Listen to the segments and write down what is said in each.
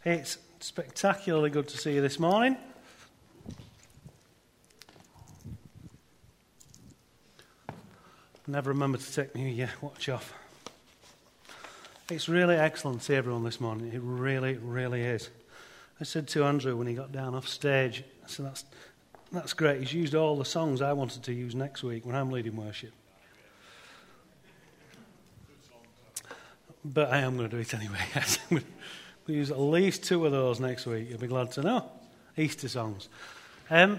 It's spectacularly good to see you this morning. Never remember to take my watch off. It's really excellent to see everyone this morning. It really, really is. I said to Andrew when he got down off stage, I said, that's great. He's used all the songs I wanted to use next week when I'm leading worship. But I am going to do it anyway. We'll use at least 2 of those next week. You'll be glad to know. Easter songs. When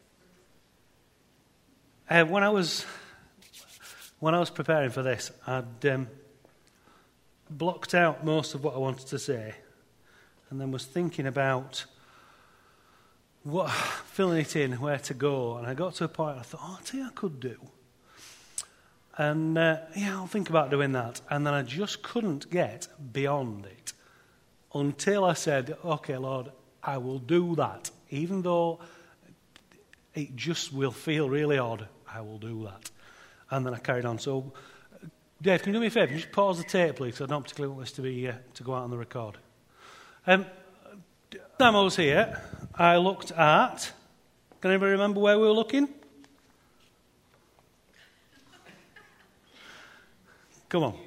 I was preparing for this, I'd blocked out most of what I wanted to say, and then was thinking about filling it in, where to go. And I got to a point I thought, I'll tell you I could do. And I'll think about doing that. And then I just couldn't get beyond it until I said, okay, Lord, I will do that. Even though it just will feel really odd, I will do that. And then I carried on. So, Dave, can you do me a favour? Just pause the tape, please, because I don't particularly want this to go out on the record. Time I was here, I looked at... Can anybody remember where we were looking? Come on.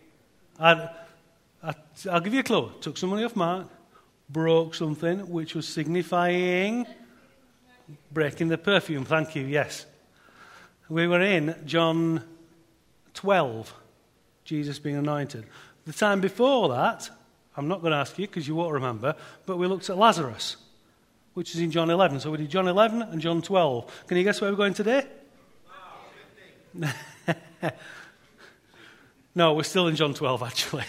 I'll give you a clue. Took some money off Mark, broke something, which was signifying breaking the perfume. Thank you, yes. We were in John 12, Jesus being anointed. The time before that, I'm not going to ask you because you won't remember, but we looked at Lazarus, which is in John 11. So we did John 11 and John 12. Can you guess where we're going today? No, we're still in John 12, actually.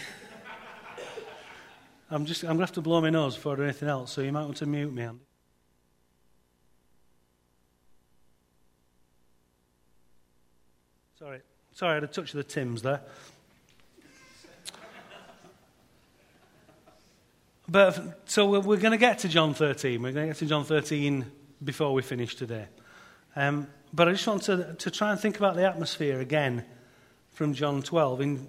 I'm going to have to blow my nose before I do anything else, so you might want to mute me, Andy. Sorry, I had a touch of the Tims there. But so we're going to get to John 13. We're going to get to John 13 before we finish today. But I just want to try and think about the atmosphere again from John 12.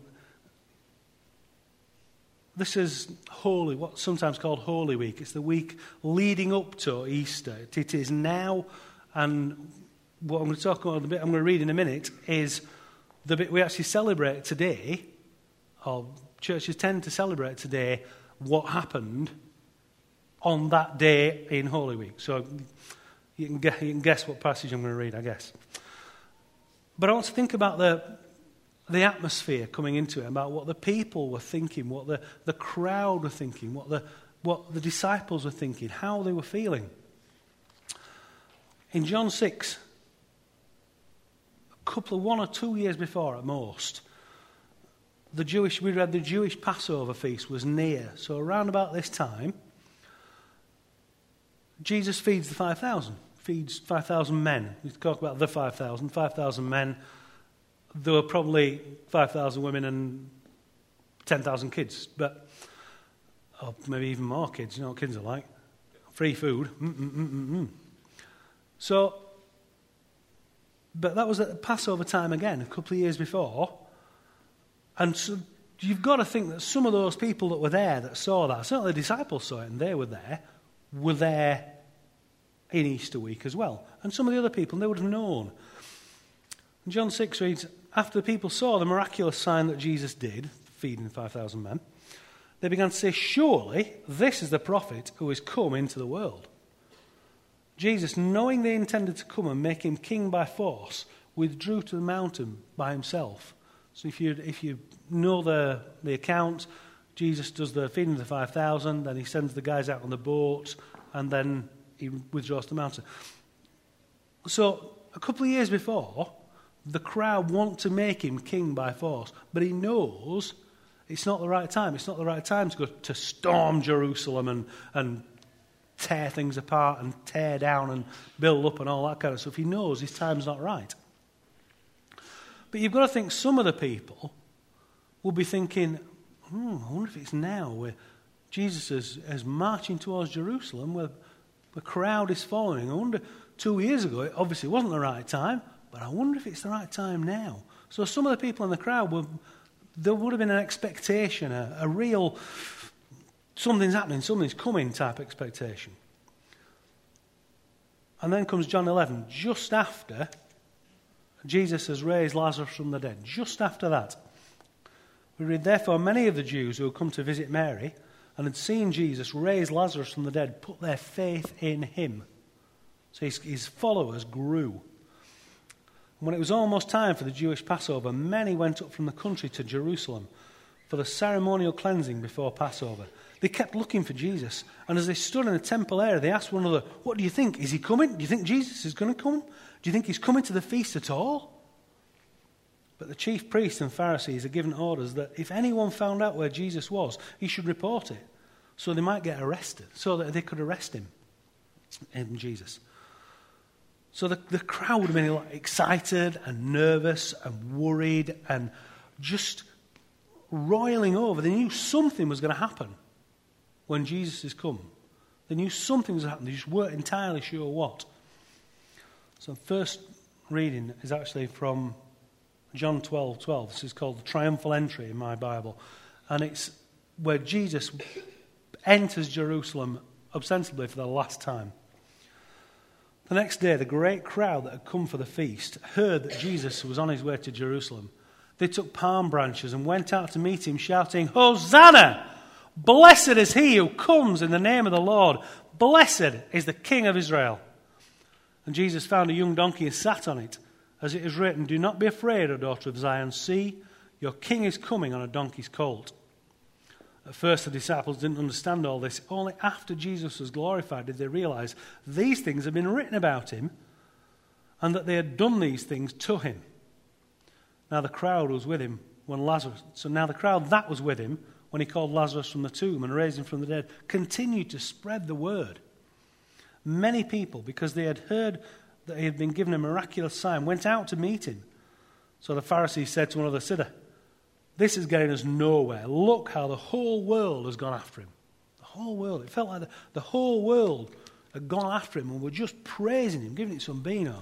This is Holy, what's sometimes called Holy Week. It's the week leading up to Easter. It is now, and what I'm going to talk about, the bit I'm going to read in a minute, is the bit we actually celebrate today, or churches tend to celebrate today, what happened on that day in Holy Week. So you can guess what passage I'm going to read, I guess. But I want to think about the atmosphere coming into it, about what the people were thinking, what the crowd were thinking, what the disciples were thinking, how they were feeling. In John 6, a couple of 1 or 2 years before at most, we read the Jewish Passover feast was near. So around about this time, Jesus feeds the 5,000, feeds 5,000 men. We talk about the 5,000 men. There were probably 5,000 women and 10,000 kids, but or maybe even more kids. You know what kids are like. Free food. So, but that was at Passover time again, a couple of years before. And so you've got to think that some of those people that were there that saw that, certainly the disciples saw it and they were there in Easter week as well. And some of the other people, they would have known. John 6 reads, after the people saw the miraculous sign that Jesus did, feeding 5,000 men, they began to say, surely this is the prophet who is come into the world. Jesus, knowing they intended to come and make him king by force, withdrew to the mountain by himself. So if you know the account, Jesus does the feeding of the 5,000, then he sends the guys out on the boat, and then he withdraws to the mountain. So a couple of years before, the crowd want to make him king by force, but he knows it's not the right time. It's not the right time to go to storm Jerusalem and tear things apart and tear down and build up and all that kind of stuff. He knows his time's not right. But you've got to think some of the people will be thinking, I wonder if it's now where Jesus is marching towards Jerusalem, where the crowd is following. I wonder, 2 years ago, it obviously wasn't the right time, but I wonder if it's the right time now. So some of the people in the crowd, there would have been an expectation, a real something's happening, something's coming type expectation. And then comes John 11, just after Jesus has raised Lazarus from the dead. Just after that, we read, therefore many of the Jews who had come to visit Mary and had seen Jesus raise Lazarus from the dead put their faith in him. So his followers grew. And when it was almost time for the Jewish Passover, many went up from the country to Jerusalem for the ceremonial cleansing before Passover. They kept looking for Jesus, and as they stood in the temple area, they asked one another, what do you think? Is he coming? Do you think Jesus is going to come? Do you think he's coming to the feast at all? But the chief priests and Pharisees had given orders that if anyone found out where Jesus was, he should report it, so they might get arrested, so that they could arrest him, Jesus. So the crowd would have been excited and nervous and worried and just roiling over. They knew something was going to happen when Jesus has come. They knew something was going to happen. They just weren't entirely sure what. So the first reading is actually from John 12:12. This is called the triumphal entry in my Bible. And it's where Jesus enters Jerusalem ostensibly for the last time. The next day, the great crowd that had come for the feast heard that Jesus was on his way to Jerusalem. They took palm branches and went out to meet him, shouting, Hosanna! Blessed is he who comes in the name of the Lord. Blessed is the King of Israel. And Jesus found a young donkey and sat on it. As it is written, do not be afraid, O daughter of Zion. See, your king is coming on a donkey's colt. At first, the disciples didn't understand all this. Only after Jesus was glorified did they realize these things had been written about him and that they had done these things to him. Now the crowd was with him when the crowd that was with him when he called Lazarus from the tomb and raised him from the dead continued to spread the word. Many people, because they had heard that he had been given a miraculous sign, went out to meet him. So the Pharisees said to one another, this is getting us nowhere. Look how the whole world has gone after him. The whole world. It felt like the whole world had gone after him and were just praising him, giving it some beano.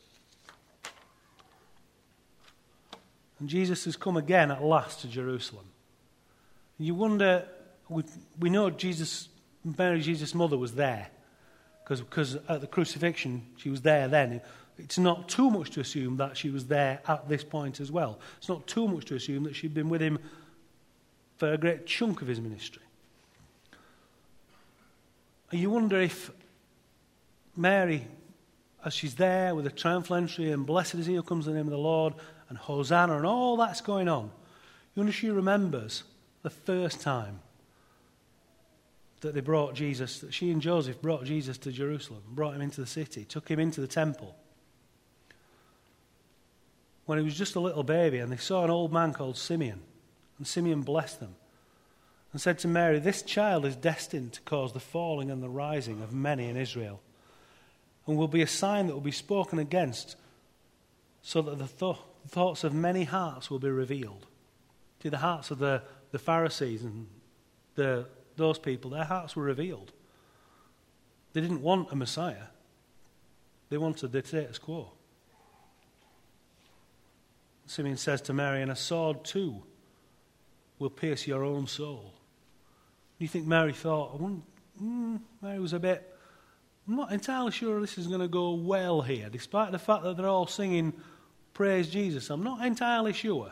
And Jesus has come again at last to Jerusalem. You wonder, we know Mary, Jesus' mother, was there. Because at the crucifixion, she was there then. It's not too much to assume that she was there at this point as well. It's not too much to assume that she'd been with him for a great chunk of his ministry. And you wonder if Mary, as she's there with a triumphal entry and blessed is he who comes in the name of the Lord and Hosanna and all that's going on, you wonder if she remembers the first time that they brought Jesus, that she and Joseph brought Jesus to Jerusalem, brought him into the city, took him into the temple. When he was just a little baby, and they saw an old man called Simeon, and Simeon blessed them and said to Mary, this child is destined to cause the falling and the rising of many in Israel, and will be a sign that will be spoken against, so that the thoughts of many hearts will be revealed. See, the hearts of the Pharisees and those people, their hearts were revealed. They didn't want a Messiah. They wanted the status quo. Simeon says to Mary, and a sword too will pierce your own soul. Do you think Mary thought, Mary was I'm not entirely sure this is going to go well here, despite the fact that they're all singing Praise Jesus. I'm not entirely sure.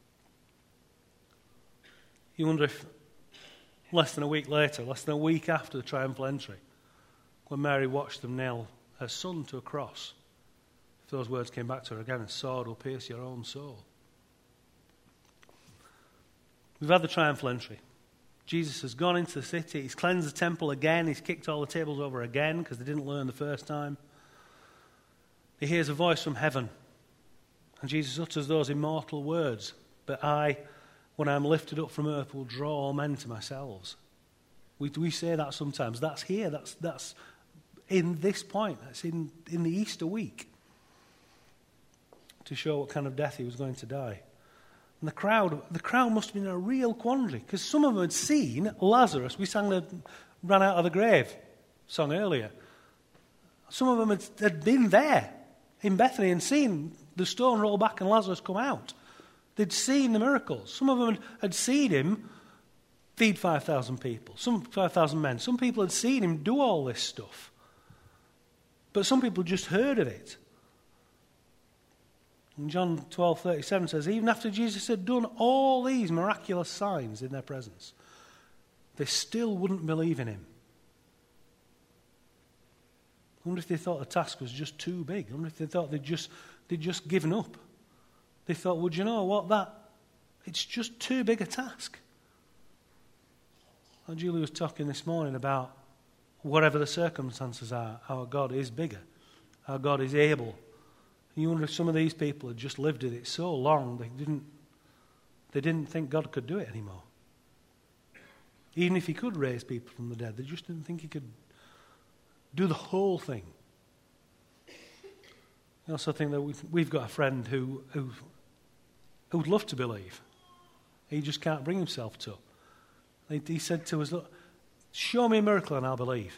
You wonder if less than a week later, less than a week after the triumphal entry, when Mary watched them nail her son to a cross, if those words came back to her again, a sword will pierce your own soul. We've had the triumphal entry. Jesus has gone into the city. He's cleansed the temple again. He's kicked all the tables over again because they didn't learn the first time. He hears a voice from heaven. And Jesus utters those immortal words. But I, when I am lifted up from earth, will draw all men to myself. We say that sometimes. That's here. That's in this point. That's in the Easter week. To show what kind of death he was going to die. And the crowd must have been in a real quandary, because some of them had seen Lazarus. We sang the Ran Out of the Grave song earlier. Some of them had been there in Bethany and seen the stone roll back and Lazarus come out. They'd seen the miracles. Some of them had seen him feed 5,000 people, some 5,000 men. Some people had seen him do all this stuff. But some people just heard of it. And John 12:37 says, even after Jesus had done all these miraculous signs in their presence, they still wouldn't believe in him. I wonder if they thought the task was just too big. I wonder if they thought they'd just given up. They thought, well, do you know what, it's just too big a task. And Julie was talking this morning about whatever the circumstances are, our God is bigger. Our God is able. And you wonder if some of these people had just lived with it so long they didn't think God could do it anymore. Even if he could raise people from the dead, they just didn't think he could do the whole thing. I also think that we've got a friend who would love to believe. He just can't bring himself to. He said to us, look, show me a miracle and I'll believe.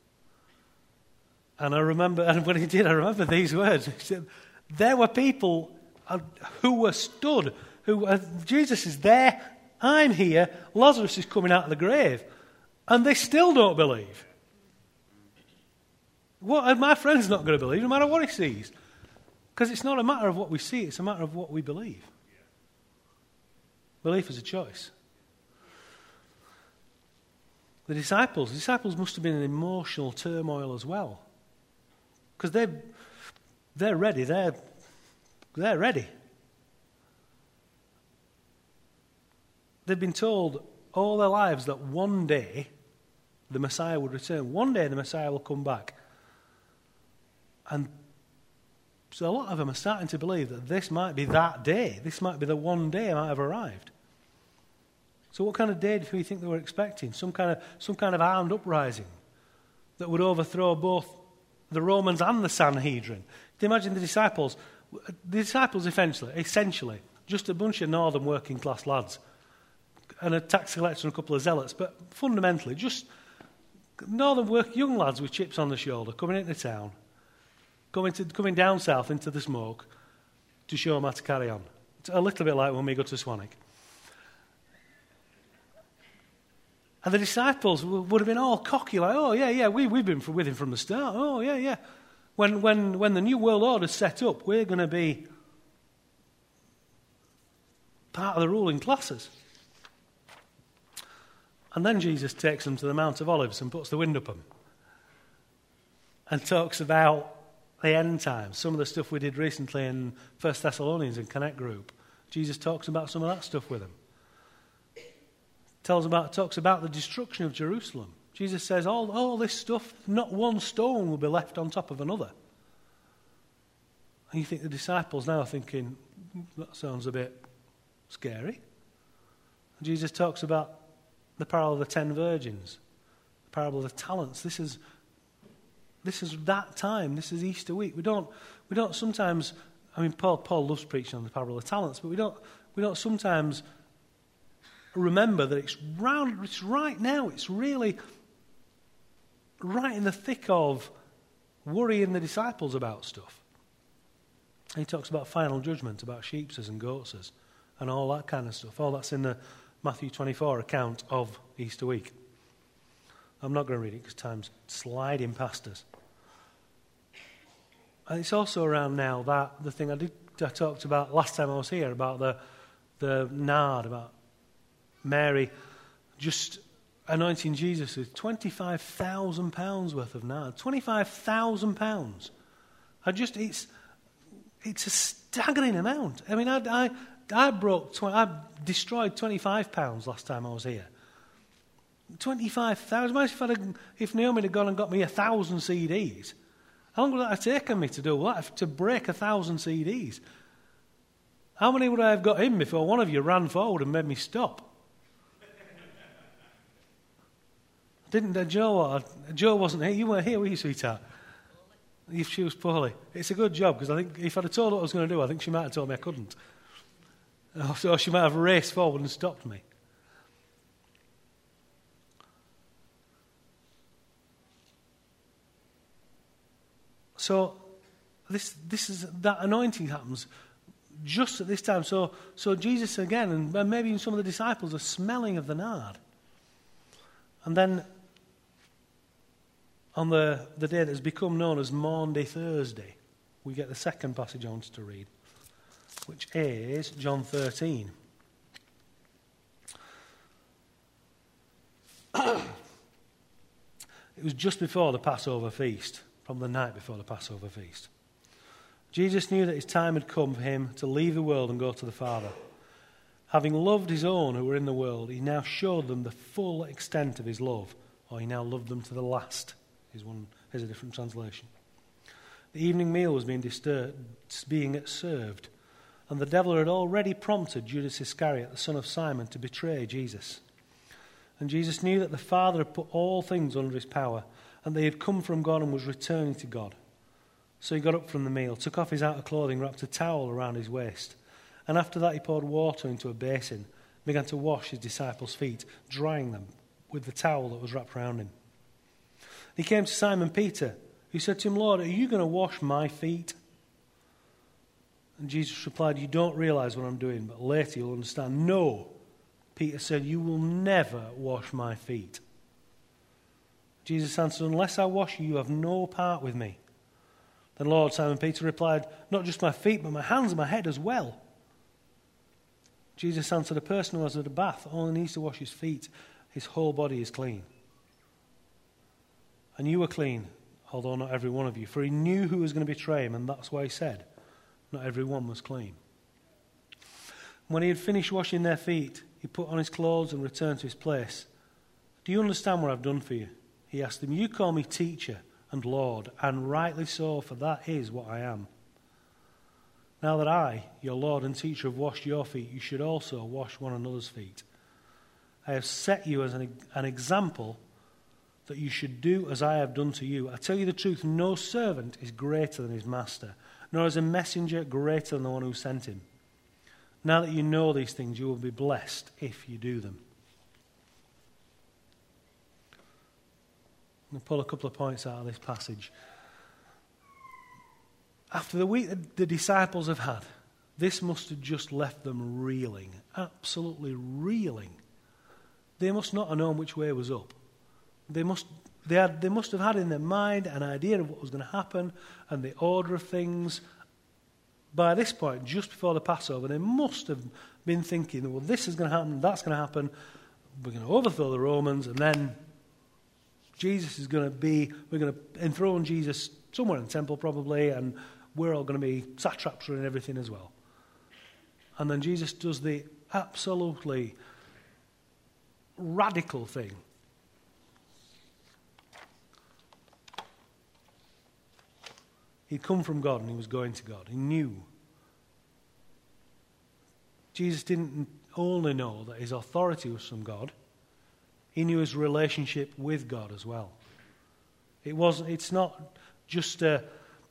And when he did, I remember these words. He said, there were people who were stood, Jesus is there, I'm here, Lazarus is coming out of the grave, and they still don't believe. My friend's not going to believe, no matter what he sees. Because it's not a matter of what we see, it's a matter of what we believe. Belief is a choice. The disciples must have been in emotional turmoil as well. Because they're ready, they're ready. They've been told all their lives that one day the Messiah would return. One day the Messiah will come back. And so a lot of them are starting to believe that this might be that day. This might be the one day I might have arrived. So what kind of day do we think they were expecting? Some kind of armed uprising that would overthrow both the Romans and the Sanhedrin. Do you imagine the disciples? The disciples essentially, just a bunch of northern working class lads and a tax collector and a couple of zealots, but fundamentally just northern young lads with chips on the shoulder coming into town, coming down south into the smoke to show them how to carry on. It's a little bit like when we go to Swanwick. And the disciples would have been all cocky, like, oh, yeah, we've been with him from the start. Oh, yeah. When the New World Order's set up, we're going to be part of the ruling classes. And then Jesus takes them to the Mount of Olives and puts the wind up them. And talks about the end times, some of the stuff we did recently in 1 Thessalonians and Connect Group. Jesus talks about some of that stuff with them. Talks about the destruction of Jerusalem. Jesus says all this stuff, not one stone will be left on top of another. And you think the disciples now are thinking, that sounds a bit scary. And Jesus talks about the parable of the 10 virgins, the parable of the talents. This is that time. This is Easter week. We don't sometimes. I mean, Paul loves preaching on the parable of the talents, but we don't sometimes remember that it's right now. It's really right in the thick of worrying the disciples about stuff. And he talks about final judgment, about sheepses and goatses, and all that kind of stuff. All that's in the Matthew 24 account of Easter week. I'm not going to read it because time's sliding past us. And it's also around now that the thing I talked about last time I was here about the nard, about Mary just anointing Jesus with £25,000 worth of nard. £25,000. It's a staggering amount. I mean, I destroyed £25 last time I was here. 25,000. Imagine if Naomi had gone and got me 1,000 CDs. How long would that have taken me to do that? To break 1,000 CDs? How many would I have got in before one of you ran forward and made me stop? Didn't Joe wasn't here. You weren't here, were you, sweetheart? She was poorly. It's a good job, because I think if I'd have told her what I was going to do, I think she might have told me I couldn't. So she might have raced forward and stopped me. So this is that anointing happens just at this time. So Jesus again, and maybe even some of the disciples, are smelling of the nard. And then on the day that has become known as Maundy Thursday, we get the second passage I wanted to read, which is John 13. It was just before the Passover feast, from the night before the Passover feast. Jesus knew that his time had come for him to leave the world and go to the Father. Having loved his own who were in the world, he now showed them the full extent of his love, or he now loved them to the last, is a different translation. The evening meal was being served, and the devil had already prompted Judas Iscariot, the son of Simon, to betray Jesus. And Jesus knew that the Father had put all things under his power, and that he had come from God and was returning to God. So he got up from the meal, took off his outer clothing, wrapped a towel around his waist, and after that he poured water into a basin, and began to wash his disciples' feet, drying them with the towel that was wrapped around him. He came to Simon Peter, who said to him, "Lord, are you going to wash my feet?" And Jesus replied, "You don't realize what I'm doing, but later you'll understand." "No," Peter said, "you will never wash my feet." Jesus answered, "Unless I wash you, you have no part with me." Then Lord, Simon Peter replied, "Not just my feet, but my hands and my head as well." Jesus answered, "A person who has had a bath only needs to wash his feet. His whole body is clean. And you are clean, although not every one of you." For he knew who was going to betray him, and that's why he said, not every one was clean. When he had finished washing their feet, he put on his clothes and returned to his place. "Do you understand what I've done for you?" He asked him. "You call me teacher and Lord, and rightly so, for that is what I am. Now that I, your Lord and teacher, have washed your feet, you should also wash one another's feet. I have set you as an example that you should do as I have done to you. I tell you the truth, no servant is greater than his master, nor is a messenger greater than the one who sent him. Now that you know these things, you will be blessed if you do them." I'm going to pull a couple of points out of this passage. After the week that the disciples have had, this must have just left them reeling, absolutely reeling. They must not have known which way was up. They must have had in their mind an idea of what was going to happen and the order of things. By this point, just before the Passover, they must have been thinking, well, this is going to happen, that's going to happen, we're going to overthrow the Romans, and then we're going to enthrone Jesus somewhere in the temple probably, and we're all going to be satraps and everything as well. And then Jesus does the absolutely radical thing. He'd come from God and he was going to God. He knew. Jesus didn't only know that his authority was from God, he knew his relationship with God as well. It's not just that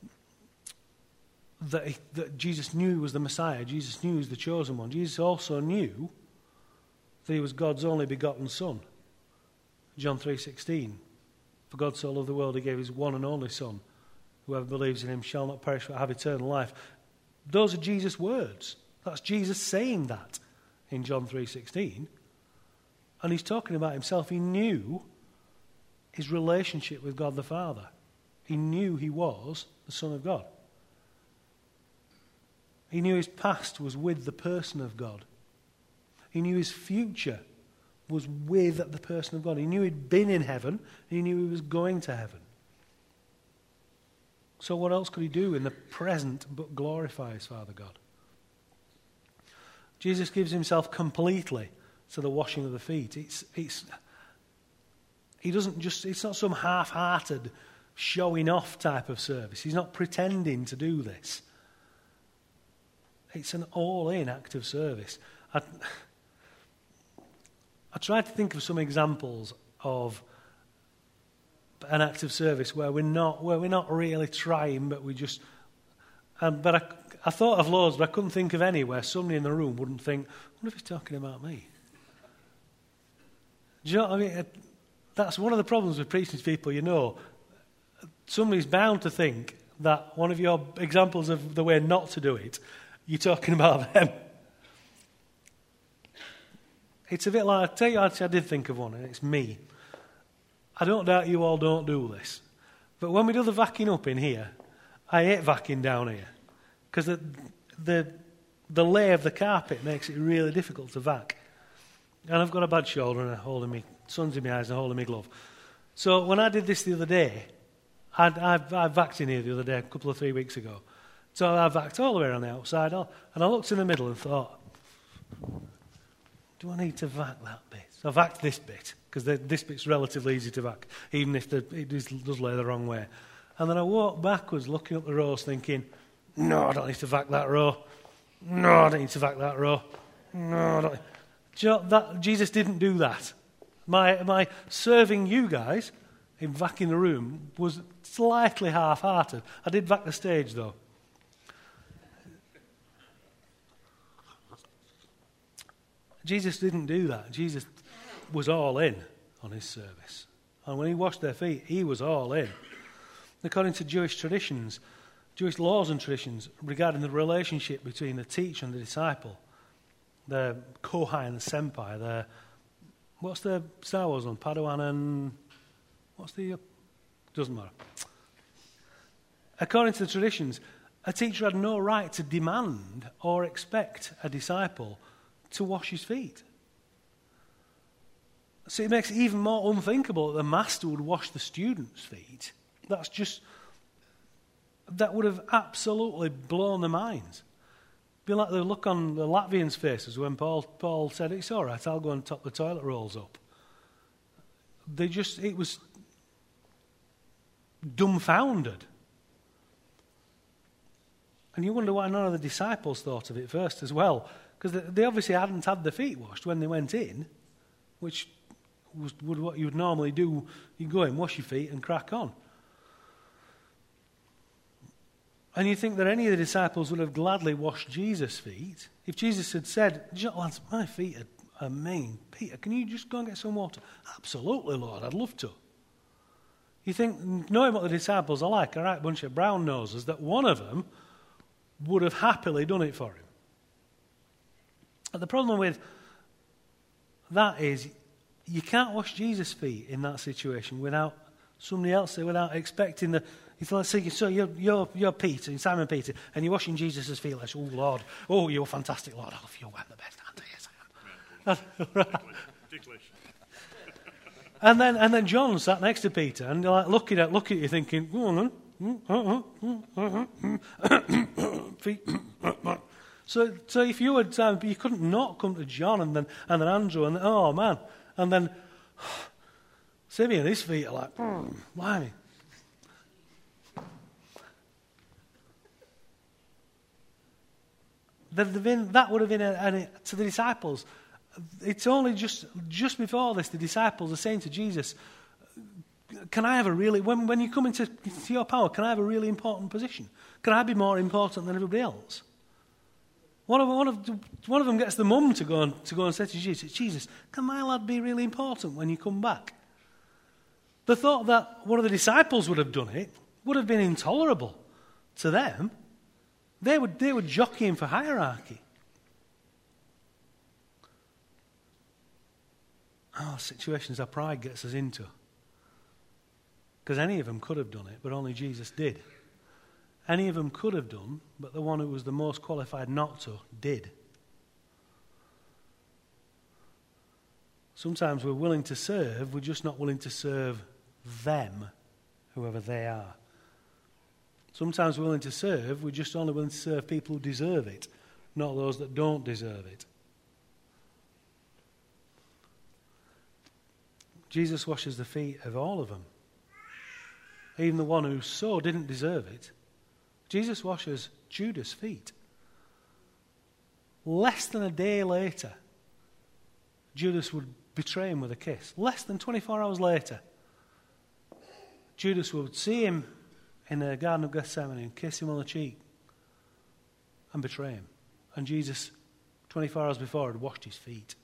Jesus knew he was the Messiah. Jesus knew he was the chosen one. Jesus also knew that he was God's only begotten Son. John 3:16. For God so loved the world, he gave his one and only Son. Whoever believes in him shall not perish but have eternal life. Those are Jesus' words. That's Jesus saying that in John 3:16. And he's talking about himself. He knew his relationship with God the Father. He knew he was the Son of God. He knew his past was with the person of God. He knew his future was with the person of God. He knew he'd been in heaven, and he knew he was going to heaven. So what else could he do in the present but glorify his Father God? Jesus gives himself completely to the washing of the feet. It's not some half-hearted showing off type of service. He's not pretending to do this. It's an all-in act of service. I tried to think of some examples of an act of service where we're not really trying, but we just. But I thought of loads, but I couldn't think of any where somebody in the room wouldn't think, "I wonder if he's talking about me." Do you know what I mean? That's one of the problems with preaching to people. Somebody's bound to think that one of your examples of the way not to do it, you're talking about them. It's a bit like, I tell you, actually, I did think of one, and it's me. I don't doubt you all don't do this. But when we do the vacking up in here, I hate vacking down here. Because the lay of the carpet makes it really difficult to vac. And I've got a bad shoulder and I'm holding me, sun's in my eyes and holding me glove. So when I did this the other day, I vacked in here the other day, a couple of 3 weeks ago. So I vacked all the way around the outside, and I looked in the middle and thought, do I need to vac that bit? So I vacked this bit, because this bit's relatively easy to vac, even if it does lay the wrong way. And then I walked backwards, looking up the rows, thinking, no, I don't need to vac that row. No, I don't need to vac that row. No, I don't. Do you know, Jesus didn't do that. My serving you guys in vacuuming the room was slightly half-hearted. I did vac the stage, though. Jesus didn't do that. Jesus was all in on his service. And when he washed their feet, he was all in. According to Jewish traditions, Jewish laws and traditions regarding the relationship between the teacher and the disciple, the Kohai and the Senpai, what's the Star Wars one? Padawan and... doesn't matter. According to the traditions, a teacher had no right to demand or expect a disciple to wash his feet. So it makes it even more unthinkable that the master would wash the student's feet. That would have absolutely blown their minds. Be like the look on the Latvians' faces when Paul said, it's all right, I'll go and top the toilet rolls up. It was dumbfounded. And you wonder why none of the disciples thought of it first as well. Because they obviously hadn't had their feet washed when they went in, which was what you would normally do. You go in, wash your feet and crack on. And you think that any of the disciples would have gladly washed Jesus' feet if Jesus had said, lads, my feet are mean. Peter, can you just go and get some water? Absolutely, Lord, I'd love to. You think, knowing what the disciples are like, a right bunch of brown noses, that one of them would have happily done it for him. But the problem with that is you can't wash Jesus' feet in that situation without somebody else there, without expecting the... Let's say, so you're Peter, Simon Peter, and you're washing Jesus' feet like, oh, Lord, oh, you're fantastic, Lord, I love you, I'm the best, aren't I? Yes, I am. And then John sat next to Peter, and like looking at you thinking, go on, feet. So if you had time, you couldn't not come to John and then Andrew and oh man, and then Simeon, his feet are like, blimey. That would have been to the disciples. It's only just before this, the disciples are saying to Jesus, can I have a really, when you come into your power, can I have a really important position? Can I be more important than everybody else? One of them gets the mum to go and say to Jesus, can my lad be really important when you come back? The thought that one of the disciples would have done it would have been intolerable to them. They were jockeying for hierarchy. Situations our pride gets us into. Because any of them could have done it, but only Jesus did. Any of them could have done, but the one who was the most qualified not to did. Sometimes we're willing to serve, we're just not willing to serve them, whoever they are. Sometimes we're willing to serve, we're just only willing to serve people who deserve it, not those that don't deserve it. Jesus washes the feet of all of them. Even the one who so didn't deserve it. Jesus washes Judas' feet. Less than a day later, Judas would betray him with a kiss. Less than 24 hours later, Judas would see him in the Garden of Gethsemane and kiss him on the cheek and betray him. And Jesus, 24 hours before, had washed his feet.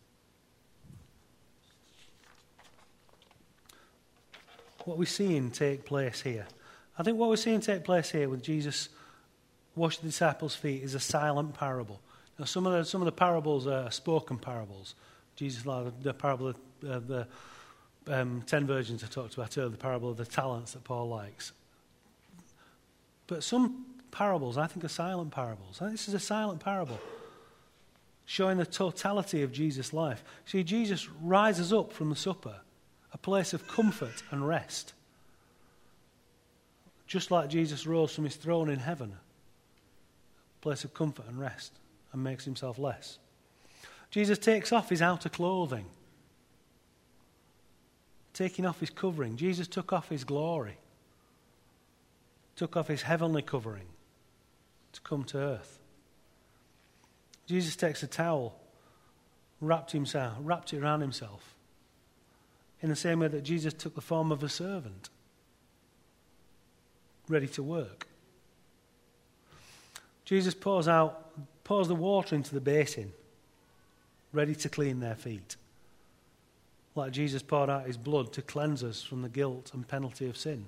What we're seeing take place here. I think what we're seeing take place here with Jesus washing the disciples' feet is a silent parable. Now, some of the parables are spoken parables. Jesus, like the parable of 10 virgins I talked about earlier, the parable of the talents that Paul likes. But some parables, I think, are silent parables. I think this is a silent parable, showing the totality of Jesus' life. See, Jesus rises up from the supper, a place of comfort and rest. Just like Jesus rose from his throne in heaven, a place of comfort and rest, and makes himself less. Jesus takes off his outer clothing, taking off his covering. Jesus took off his glory, took off his heavenly covering to come to earth. Jesus takes a towel, wrapped it around himself, in the same way that Jesus took the form of a servant, ready to work. Jesus pours the water into the basin, ready to clean their feet, like Jesus poured out his blood to cleanse us from the guilt and penalty of sin.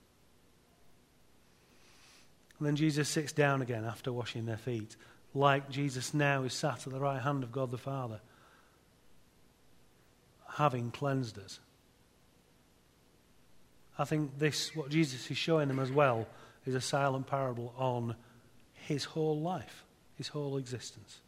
And then Jesus sits down again after washing their feet, like Jesus now is sat at the right hand of God the Father, having cleansed us. I think what Jesus is showing them as well, is a silent parable on his whole life, his whole existence.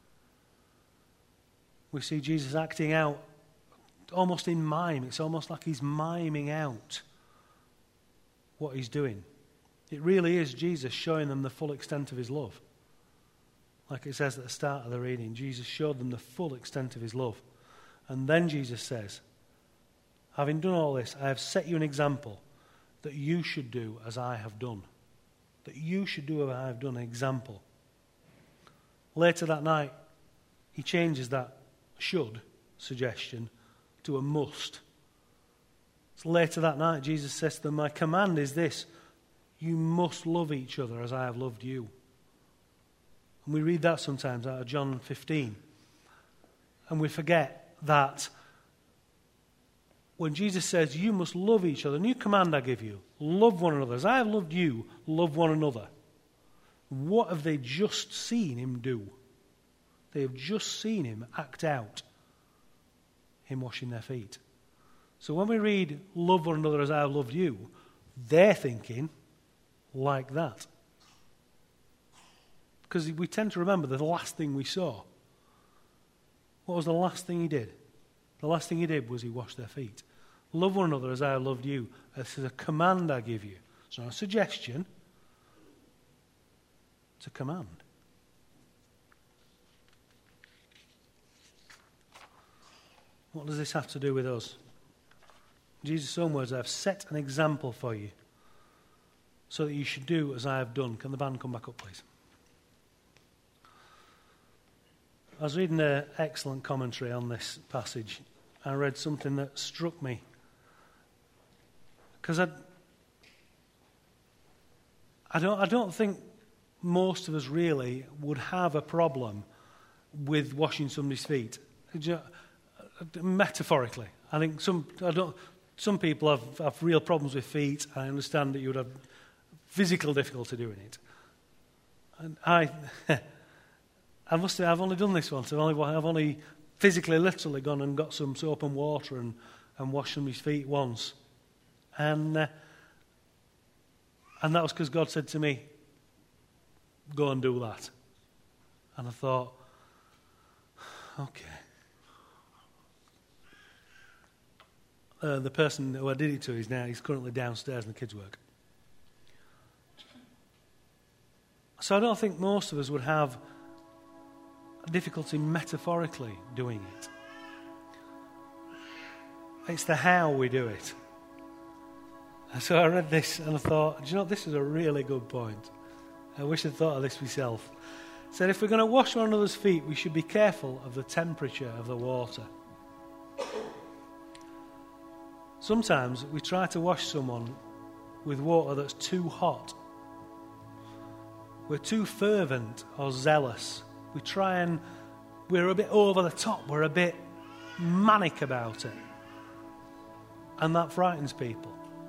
We see Jesus acting out almost in mime. It's almost like he's miming out what he's doing. It really is Jesus showing them the full extent of his love. Like it says at the start of the reading, Jesus showed them the full extent of his love. And then Jesus says, having done all this, I have set you an example that you should do as I have done. That you should do as I have done, an example. Later that night, he changes that should suggestion to a must. So later that night, Jesus says to them, my command is this, you must love each other as I have loved you. And we read that sometimes out of John 15. And we forget that when Jesus says, you must love each other, new command I give you, love one another. As I have loved you, love one another. What have they just seen him do? They have just seen him act out him washing their feet. So when we read, love one another as I have loved you, they're thinking like that. Because we tend to remember the last thing we saw. What was the last thing he did? The last thing he did was he washed their feet. Love one another as I have loved you. This is a command I give you. It's not a suggestion. It's a command. What does this have to do with us? Jesus' own words, I have set an example for you so that you should do as I have done. Can the band come back up, please? I was reading an excellent commentary on this passage. I read something that struck me. Because I don't think most of us really would have a problem with washing somebody's feet. Metaphorically. I think some people have real problems with feet. I understand that you would have physical difficulty doing it. And I've only done this once. I've only physically, literally gone and got some soap and water and washed somebody's feet once. And that was because God said to me, go and do that. And I thought, okay. The person who I did it to he's currently downstairs in the kids' work. So I don't think most of us would have difficulty metaphorically doing it. It's the how we do it. And so I read this and I thought, do you know, this is a really good point. I wish I'd thought of this myself. It said, if we're going to wash one another's feet, we should be careful of the temperature of the water. Sometimes we try to wash someone with water that's too hot. We're too fervent or zealous. We're a bit over the top. We're a bit manic about it. And that frightens people.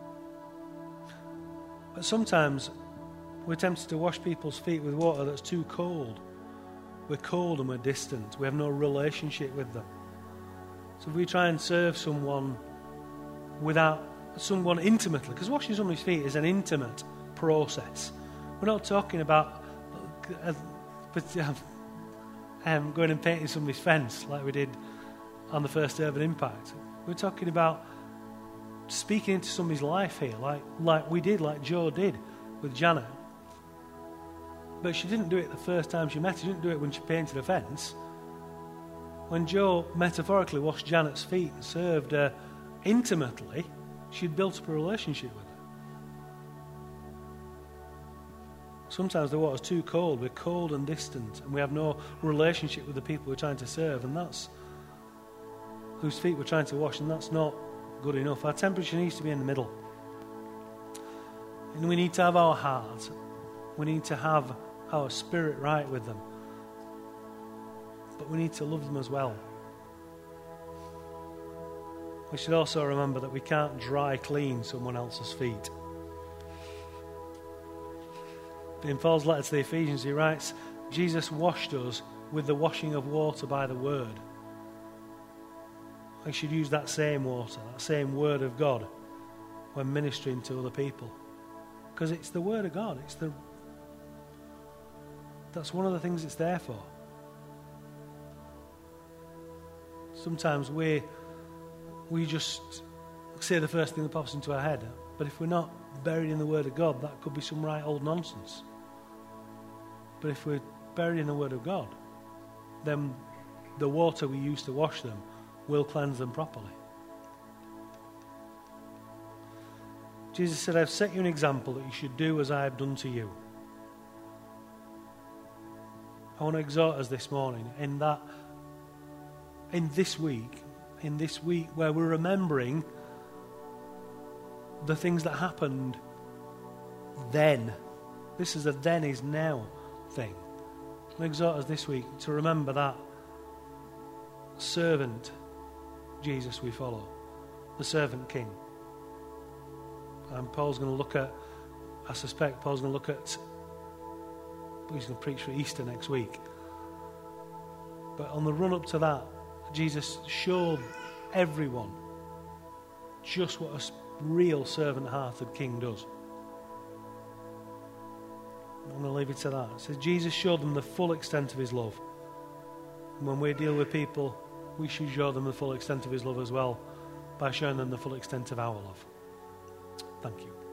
But sometimes we're tempted to wash people's feet with water that's too cold. We're cold and we're distant. We have no relationship with them. So if we try and serve someone without someone intimately, because washing somebody's feet is an intimate process. We're not talking about going and painting somebody's fence like we did on the first Urban Impact. We're talking about speaking into somebody's life here, like we did, like Joe did with Janet. But she didn't do it the first time she met her. She didn't do it when she painted a fence. When Joe metaphorically washed Janet's feet and served her intimately, she'd built up a relationship with her. Sometimes the water's too cold. We're cold and distant, and we have no relationship with the people we're trying to serve, and that's whose feet we're trying to wash, and that's not good enough. Our temperature needs to be in the middle. And we need to have our heart. We need to have our spirit right with them. But we need to love them as well. We should also remember that we can't dry clean someone else's feet. In Paul's letter to the Ephesians, he writes, Jesus washed us with the washing of water by the word. We should use that same water, that same word of God when ministering to other people. Because it's the word of God. That's one of the things it's there for. Sometimes we just say the first thing that pops into our head. But if we're not buried in the word of God, that could be some right old nonsense. But if we're buried in the word of God, then the water we use to wash them will cleanse them properly. Jesus said, I've set you an example that you should do as I have done to you. I want to exhort us this morning in this week where we're remembering the things that happened then. This is a then is now thing. I want to exhort us this week to remember that servant Jesus we follow, the servant king. And Paul's going to look at, I suspect Paul's going to look at, he's going to preach for Easter next week. But on the run up to that, Jesus showed everyone just what a real servant-hearted king does. I'm going to leave it to that. It says Jesus showed them the full extent of his love. And when we deal with people, we should show them the full extent of his love as well by showing them the full extent of our love. Thank you.